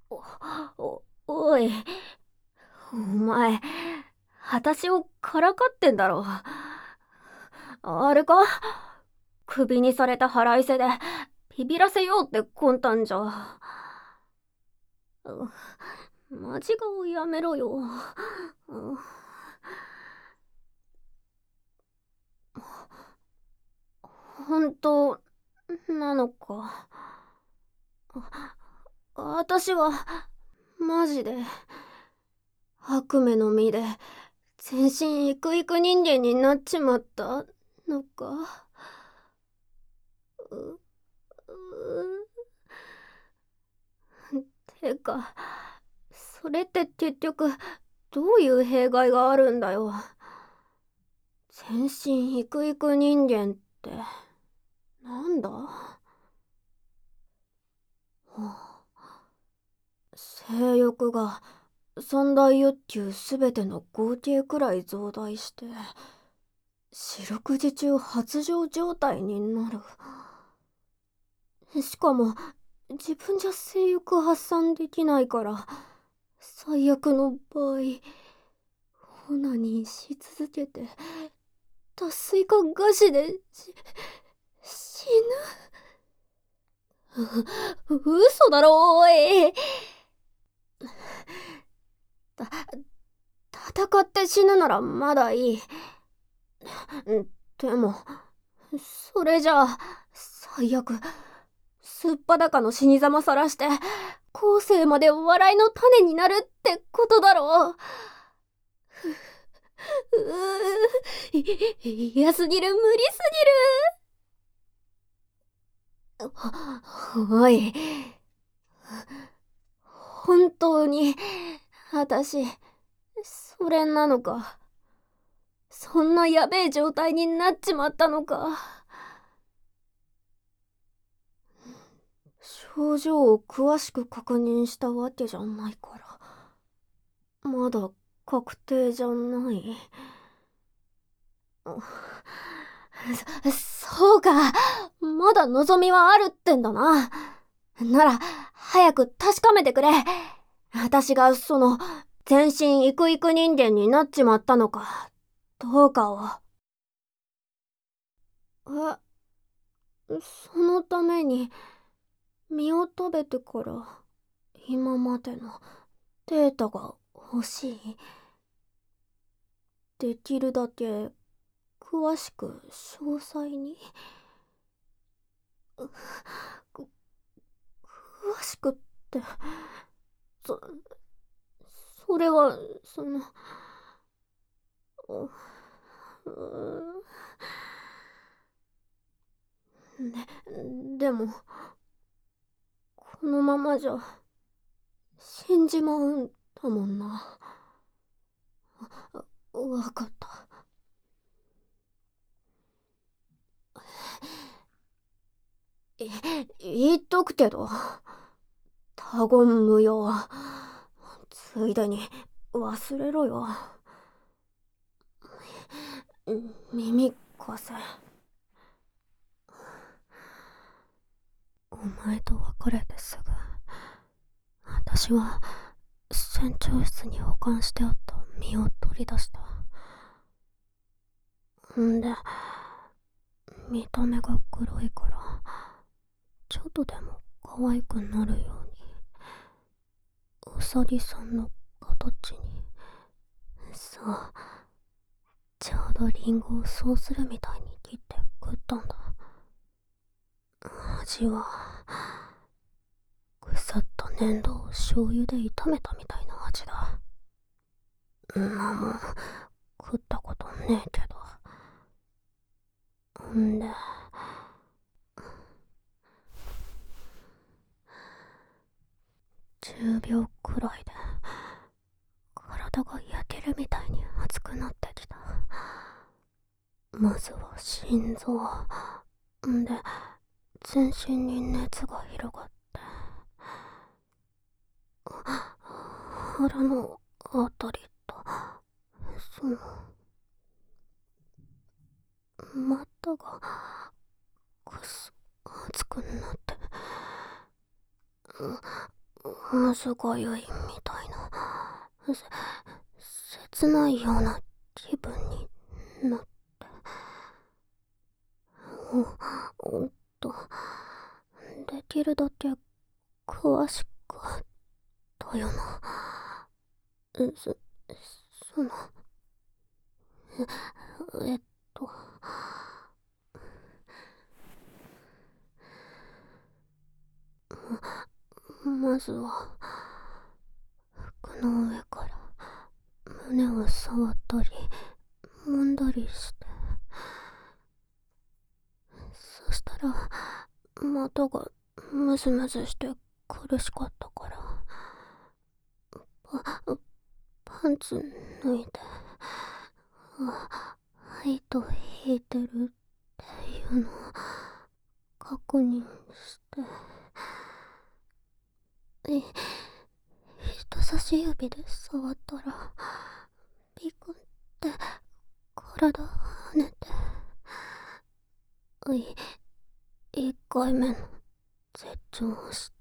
おい、お前、私をからかってんだろ。あれか、クビにされた腹いせで、ビビらせようって魂胆じゃ。マジ顔やめろよ。本当なのか。私は、マジで、悪夢の実で、全身イクイク人間になっちまったのか。う、てか、それって結局、どういう弊害があるんだよ。全身イクイク人間って、なんだ？性欲が三大欲求すべての合計くらい増大して、四六時中発情状態になる。しかも、自分じゃ性欲発散できないから、最悪の場合、オナニーし続けて、脱水か餓死で死ぬ。嘘だろ、おい。戦って死ぬならまだいい。でも、それじゃあ、最悪、すっぱだかの死にざまさらして、後世まで笑いの種になるってことだろう。嫌すぎる、無理すぎる。おい、本当に、私、それなのか。そんなやべえ状態になっちまったのか。症状を詳しく確認したわけじゃないから、まだ確定じゃない。そうか。まだ望みはあるってんだな。なら、早く確かめてくれ。私が全身イクイク人間になっちまったのか、どうかを。そのために、身を食べてから、今までのデータが欲しい。できるだけ、詳しく、詳細に。く詳しくって、そ、それは、ううでも、このままじゃ、死んじまうんだもんな。わかった。言っとくけど、他言無用。ついでに、忘れろよ。耳貸せ。お前と別れてすぐ、私は船長室に保管してあった身を取り出した。んで、見た目が黒いから、ちょっとでも可愛くなるように、うさぎさんの形に。そう、ちょうどリンゴをそうするみたいに切って食ったんだ。味は、腐った粘土を醤油で炒めたみたいな味だ。んなもん、食ったことねえけど。んで、10秒くらいで、体が焼けるみたいに熱くなってきた。まずは心臓。んで、全身に熱が広がって、腹のあたりと、股がくす熱くなって、 むずがゆいみたいな、切ないような気分になって、おっと、できるだけ詳しくだよな。その、えっと、まずは、服の上から胸を触ったり、揉んだりして、そしたら、股がムズムズして苦しかったから、パンツ脱いで、糸引いてるっていうのを確認して、人差し指で触ったら、ビクって体跳ねて、1回目の絶頂した。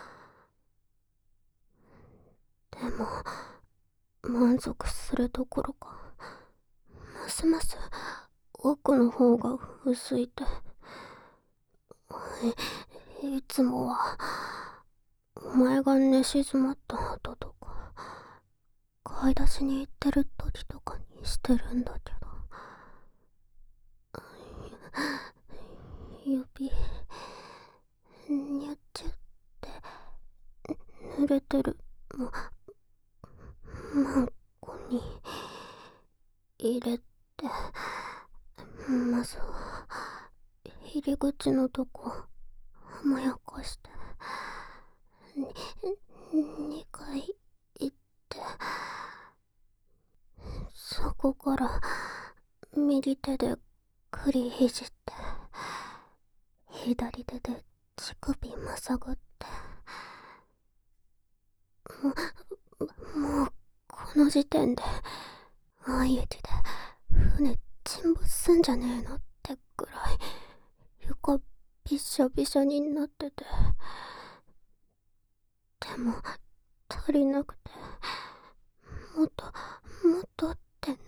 でも、満足するどころか、ますます奥の方が薄いて、いつもはお前が寝静まった後とか買い出しに行ってる時とかにしてるんだけど、指にゃっちゃって濡れてるマンコに入れて、まずは入り口のとこ甘やかして、2回行って、そこから右手で栗ひじって、左手で乳首まさぐって、もうこの時点で相打ちで船沈没すんじゃねえのってくらい床びしょびしょになってて、でも足りなくて、もっともっとってなって、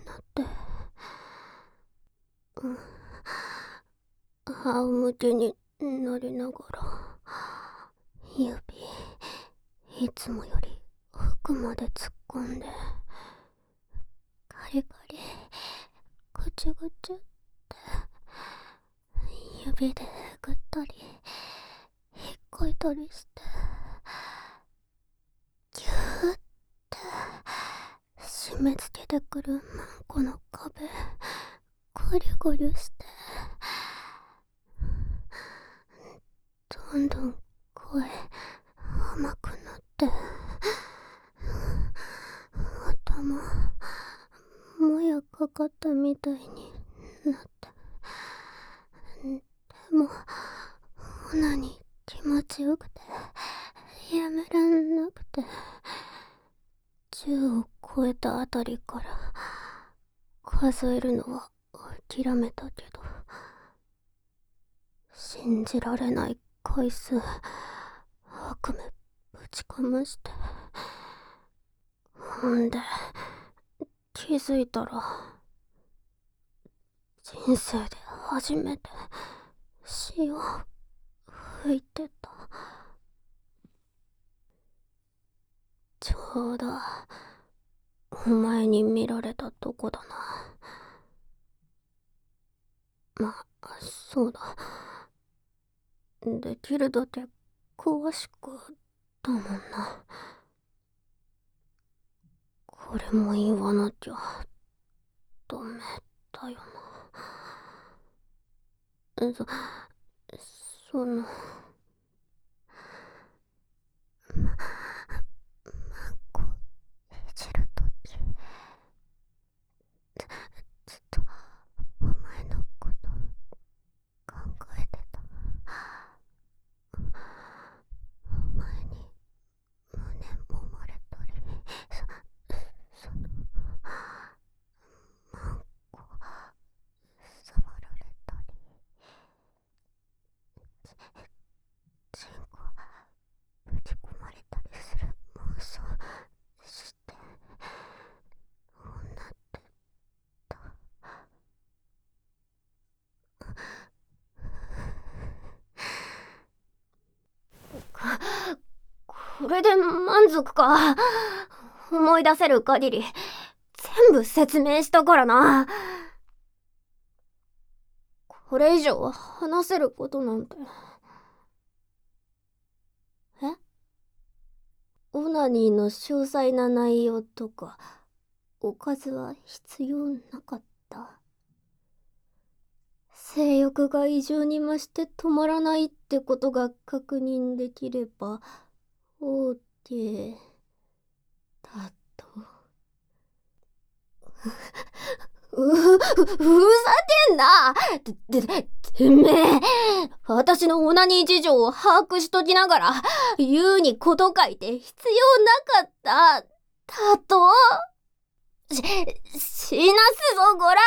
仰向けになりながら、指いつもより奥まで突っ込んで、ガリガリぐちゅぐちゅって指でえぐったり引っかいたりして、ギューって締め付けてくるマンコの壁ゴリゴリして、どんどん声甘くなって、頭もやかかったみたいになって、でもオナに気持ちよくてやめらんなくて、10を超えたあたりから数えるのは諦めたけど、信じられない回数悪夢ぶちかまして、ほんで気づいたら人生で初めて死を吹いてた。ちょうどお前に見られたとこだな。まあそうだ、できるだけ詳しくだもんな。これも言わなきゃダメだよな。そのこういじるとき、ずっとお前のこと考えてた。お前に胸揉まれたり、そのマンコ触られたり、 これで満足か。思い出せる限り全部説明したからな。これ以上話せることなんて。え？オナニーの詳細な内容とかおかずは必要なかった。性欲が異常に増して止まらないってことが確認できれば OK だと。ふざけんな。てめえ、私のオナニー事情を把握しときながら、言うにこと書いて必要なかった、だと？死なすぞ、こら。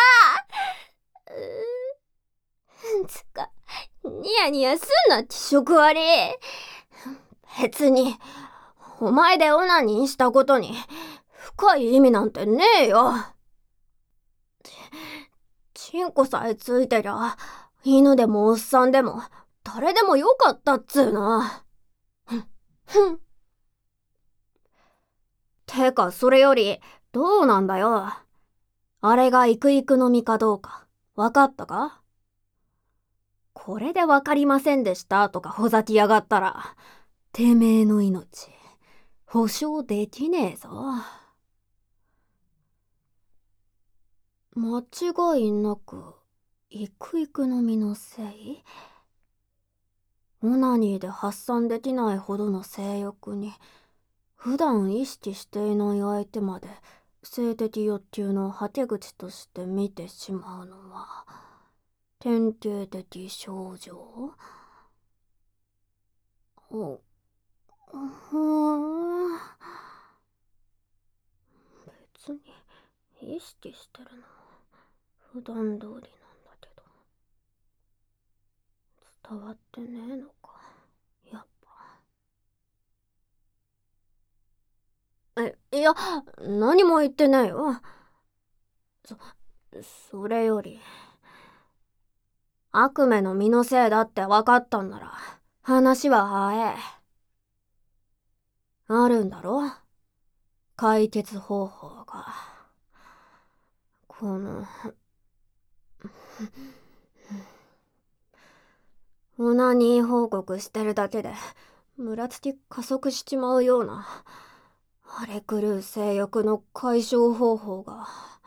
つか、ニヤニヤすんな、気色悪い。別に、お前でオナニーしたことに、深い意味なんてねえよ。チンコさえついてりゃ、犬でもおっさんでも、誰でもよかったっつうの。てか、それより、どうなんだよ。あれがイクイクの実かどうか、わかったか？これでわかりませんでしたとかほざきやがったら、てめえの命、保証できねえぞ。間違いなく、イクイクの実のせい？オナニーで発散できないほどの性欲に、普段意識していない相手まで性的欲求のはけ口として見てしまうのは、典型的症状？別に意識してるのは普段通りなんだけど、伝わってねえのか、やっぱ。いや、何も言ってないよ。それより、悪夢の実のせいだって分かったんなら、話は早え。あるんだろ？解決方法が。この、オナニー報告してるだけで、ムラつき加速しちまうような、荒れ狂う性欲の解消方法が。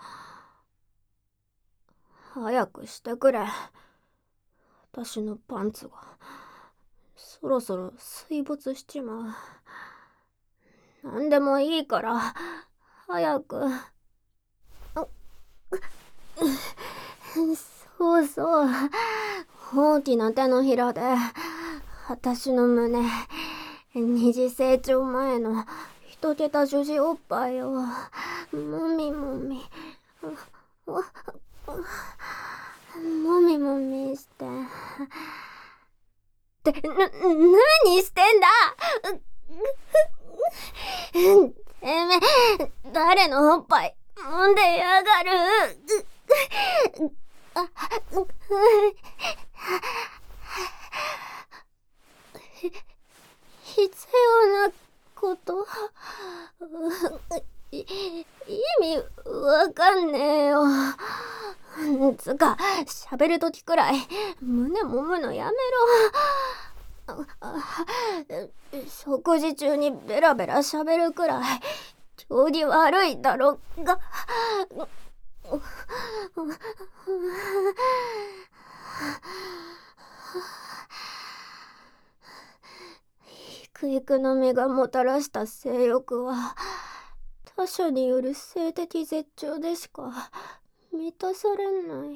早くしてくれ。私のパンツが、そろそろ水没しちまう。なんでもいいから、早く。そうそう。大きな手のひらで、私の胸、二次成長前の一桁女子おっぱいを、もみもみ、もみもみして。何してんだ。てめえ、誰のおっぱい、揉んでやがる。必要なこと、意味わかんねえよ。つか、喋るときくらい胸揉むのやめろ。食事中にベラベラ喋るくらい調子悪いだろが。イクイクの実がもたらした性欲は、他者による性的絶頂でしか満たされない。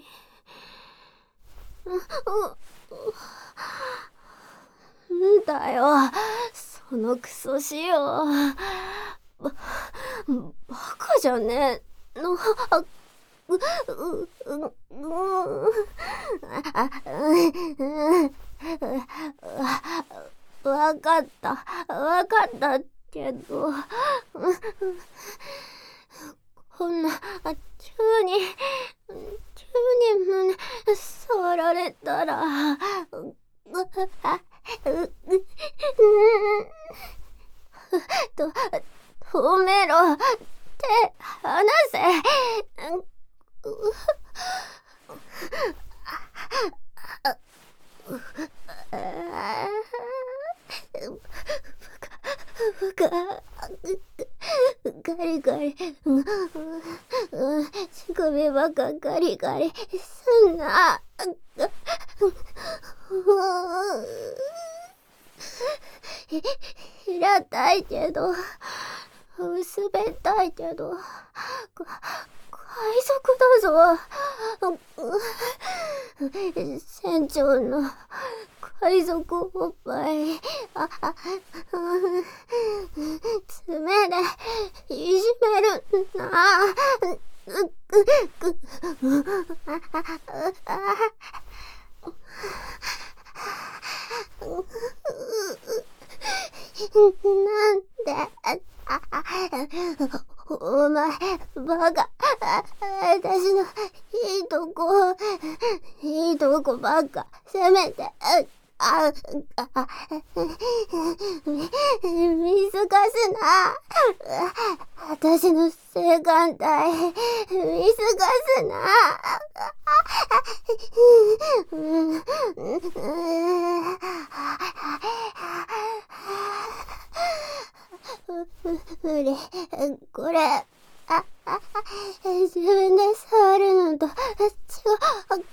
んだよ、そのクソ仕様。バカじゃねえの。わかったけど、こんな急に胸触られたら、 と、止めろ。手、離せ。ガリガリ、乳首ばっかガリガリすんな。平たいけど、薄べったいけど、海賊だぞ。船長の海賊おっぱい、爪でいじめるな。なんで、お前、バカ。私のいいとこばっか、せめて、見透かすな。私の性感帯、見透かすな。無理。これ、自分で触るのと違う。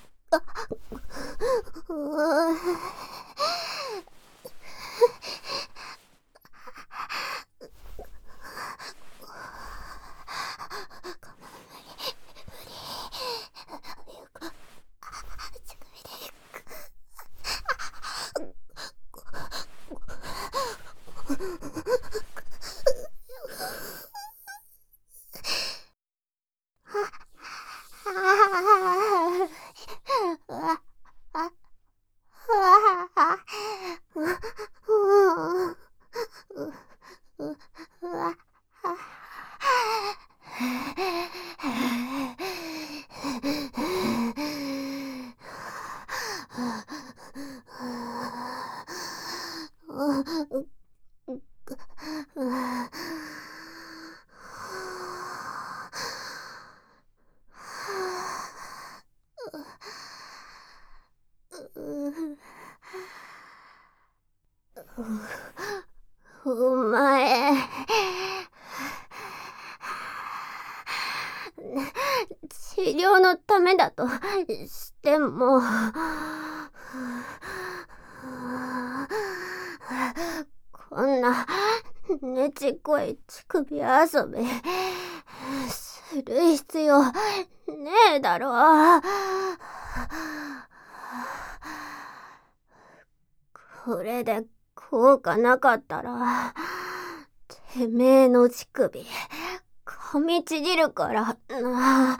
お前、治療のためだとしても、こんなねちっこい乳首遊びする必要ねえだろ。これで効果なかったら、てめえの乳首噛みちぎるからな。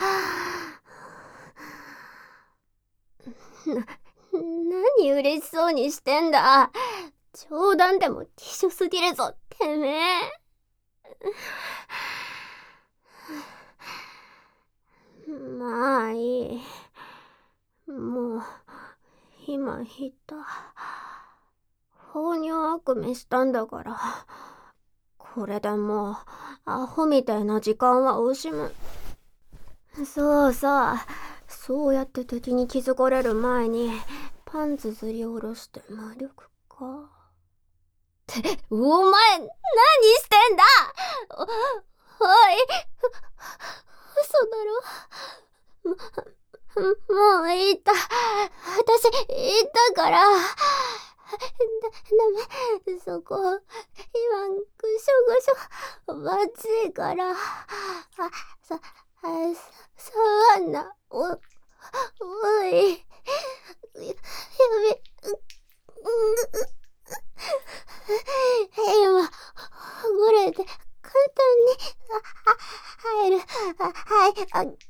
何嬉しそうにしてんだ。冗談でも希少すぎるぞ、てめえ。まあいい。もう、今言った。放尿悪夢したんだから、これでもう、アホみたいな時間は惜しむ。そうさ、そうやって敵に気づかれる前に、パンツずり下ろして魔力か。ってお前何してんだ。おい、嘘だろ。もう言った。私言ったから。ダメ、そこ今ぐしょぐしょバチいから。触んな。おい、やめ。今ほぐれて簡単に入る。はい、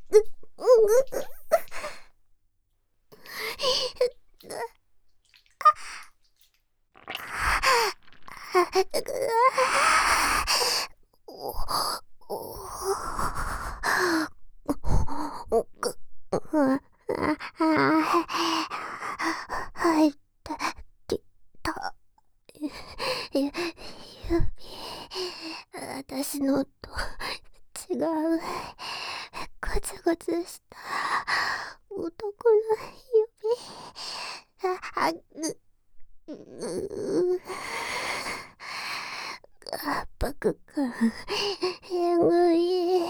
入ってきた。指私のと違うゴツゴツした男の指。圧迫感えぐい。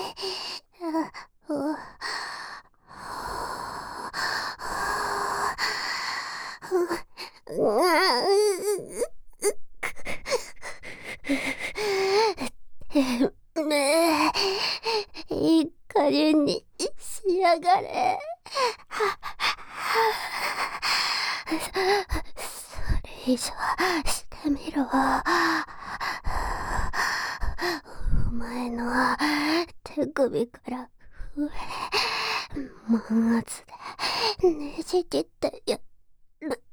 ねえ、いい加減にしやがれ。それ以上してみろ。お前の手首から上満圧でねじ切ってやる。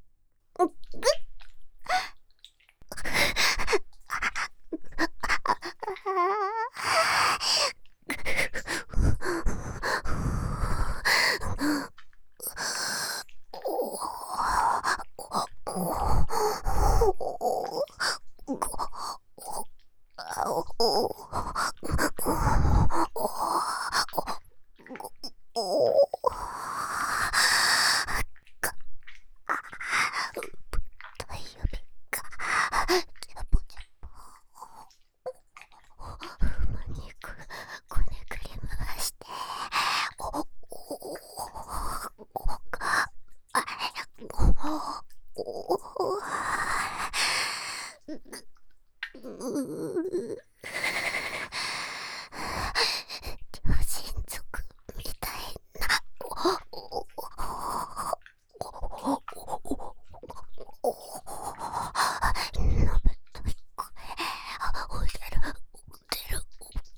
両親族みたいな。のぶとい声おでるおでる。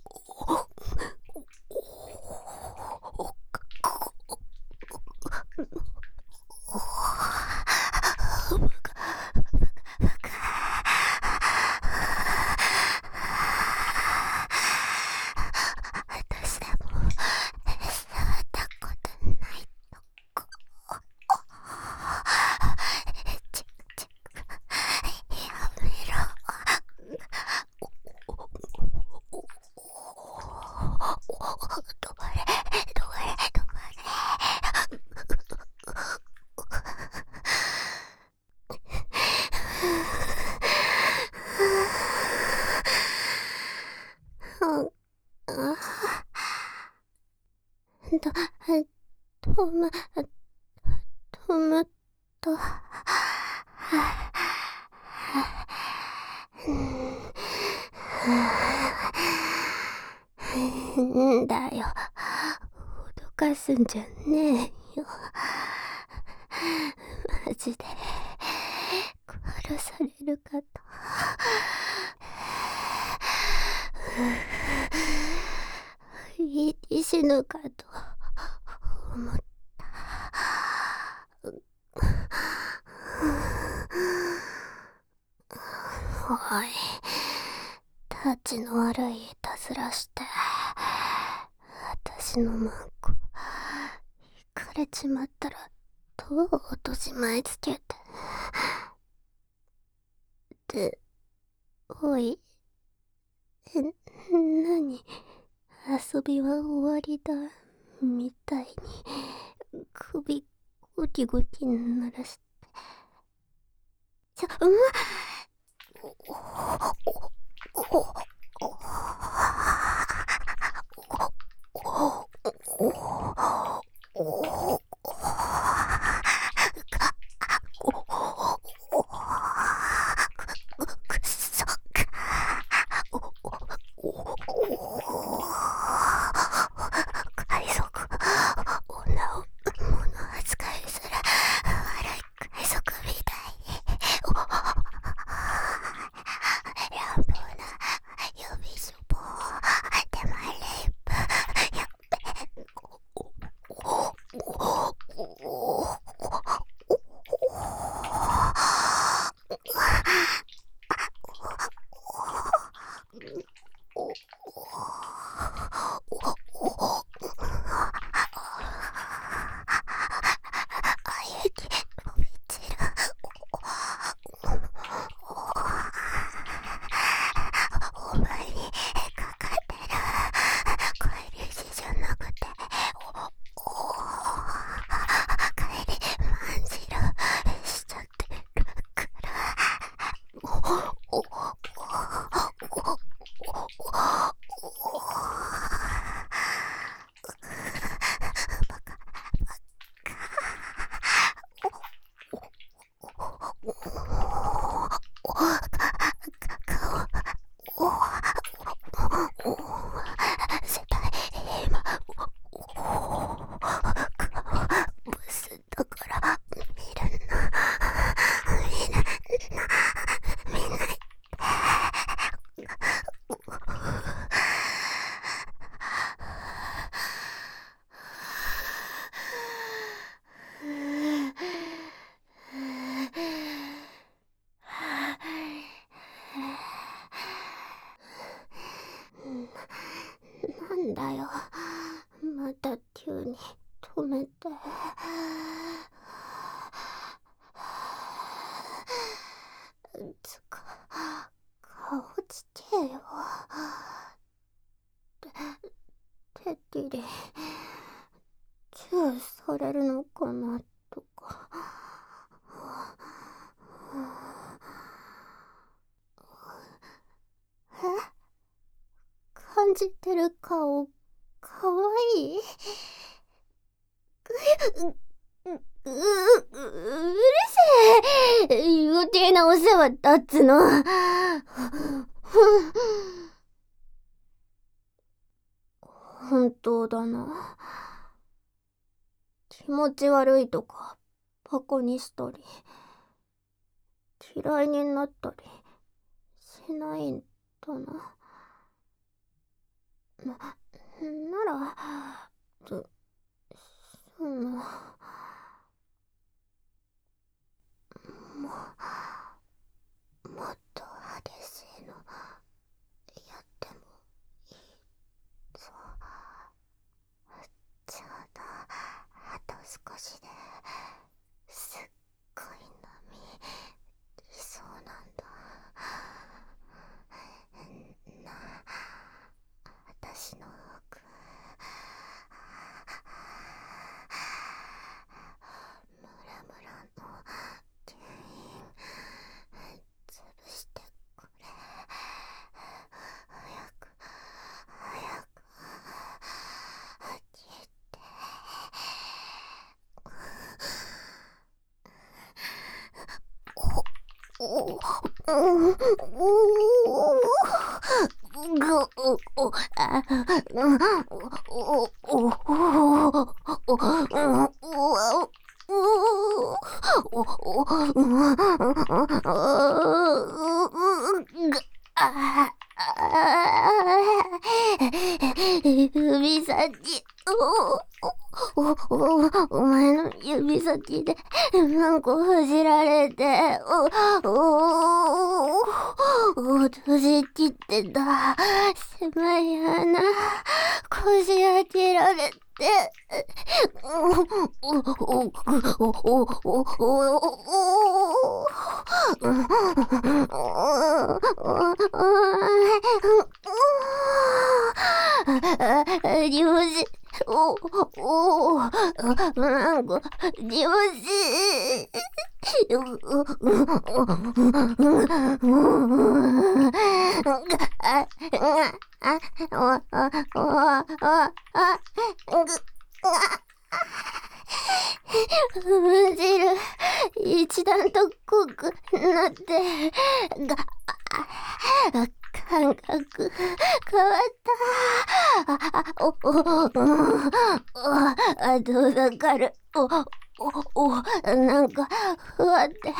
私でも触ったことないとこ。チクチクやめろ。どばれどばれどばれ。止まったんだよ。脅かすんじゃねえよ。マジで殺されるかといい死ぬかと思った。おい、たちの悪いいたずらして私のマンコ引かれちまったらどう落とし前つけて。で、おい、何遊びは終わりだみたいに首ゴキゴキ鳴らしてくそ海賊女を物扱いする悪い海賊みたいに乱暴な指しょぼ手前レイプやっべお前にんだよ。また急に止めて。つか、顔つけよ。てっきりチューされるのかなとか。感じてる顔かわいい。うるせえ。余計なお世話だっつの。本当だな。気持ち悪いとかバカにしたり嫌いになったりしないんだな。ならそのもっと激しいのやってもいいぞ。ちょうどあと少しですっごい波いそうなんだ。私の奥ムラムラの原因潰してくれ。早く切って。指先、お前の指先でなんかほじられて、閉じきってた狭い穴こじ開けられて、リムジなんかリムジむ汁一段と濃くなって感覚変わった。後だからなんかふわって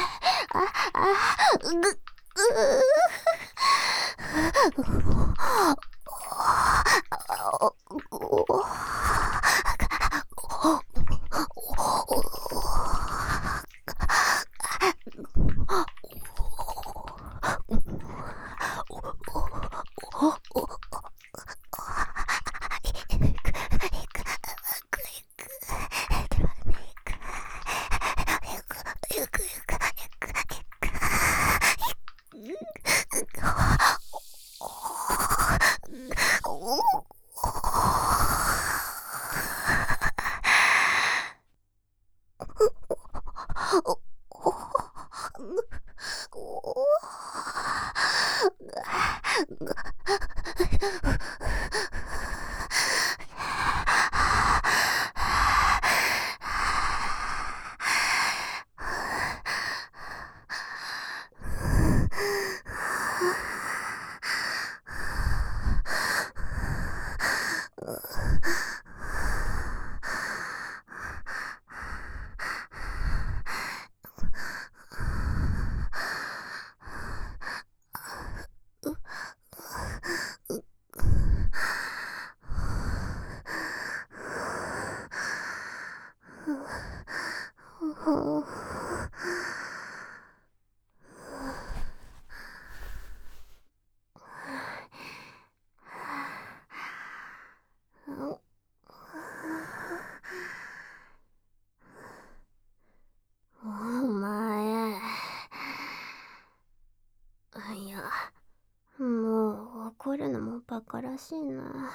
怒るのもバカらしいな。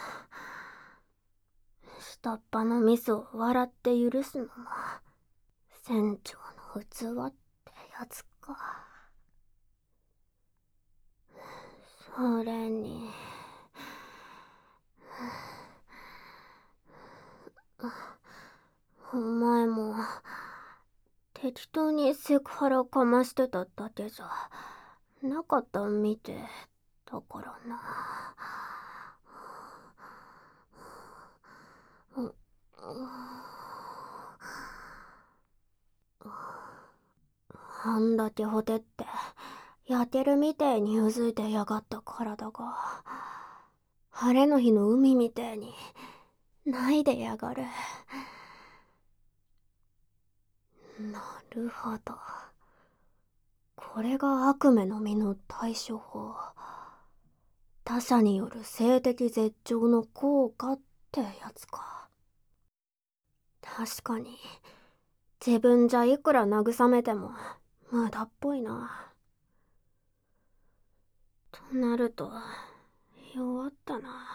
下っ端のミスを笑って許すのも船長の器ってやつか。それにお前も適当にセクハラかましてただけじゃなかったみてだからな。あんだけほてって焼けるみてえにうずいてやがった体が晴れの日の海みてえにないでやがる。なるほど、これが悪夢の実の対処法。他者による性的絶頂の効果ってやつか。確かに自分じゃいくら慰めても無駄っぽいな。となると弱ったな。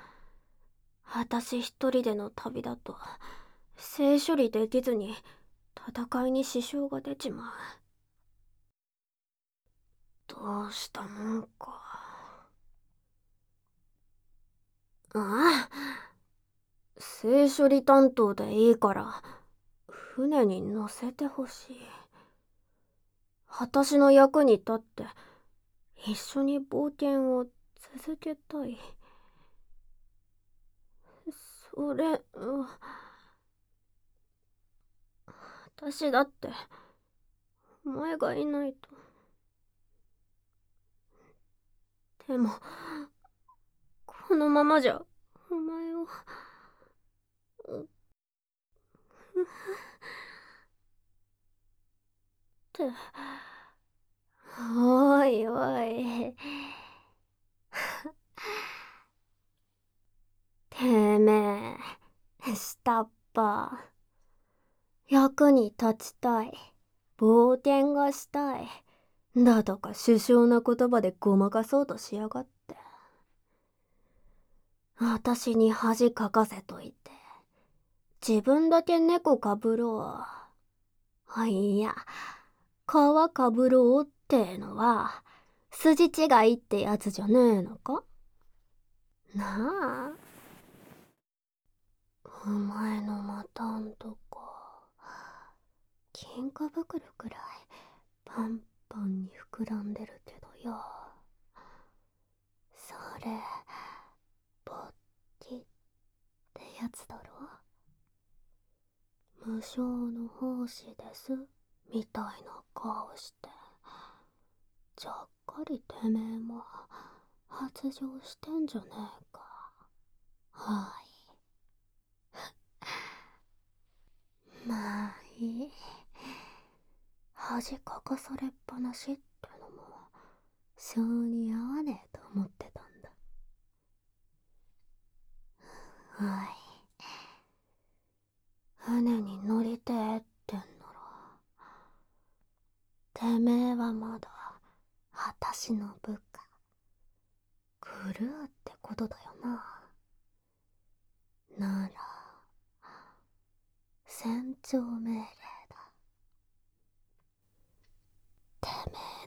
私一人での旅だと性処理できずに戦いに支障が出ちまう。どうしたもんか。ああ、性処理担当でいいから船に乗せてほしい。私の役に立って一緒に冒険を続けたい。それ、私だってお前がいないと。でもこのままじゃお前をっておいおいてめえ下っ端、役に立ちたい、冒険がしたいだとか殊勝な言葉でごまかそうとしやがって。私に恥かかせといて自分だけ猫かぶろう。いや、皮かぶろうってのは筋違いってやつじゃねえのかなあ。お前のまたんとこ金貨袋くらいパンパンに膨らんでるけどよ。それボッキってやつだろ。無償の奉仕ですみたいな顔してちゃっかりてめえも発情してんじゃねえか。はい、まあいい。恥かかされっぱなしってのも性に合わねえと思ってたんだ。はい、船に乗りてえってんならてめえはまだあたしの部下クルーってことだよな。なら船長命令だ。てめえ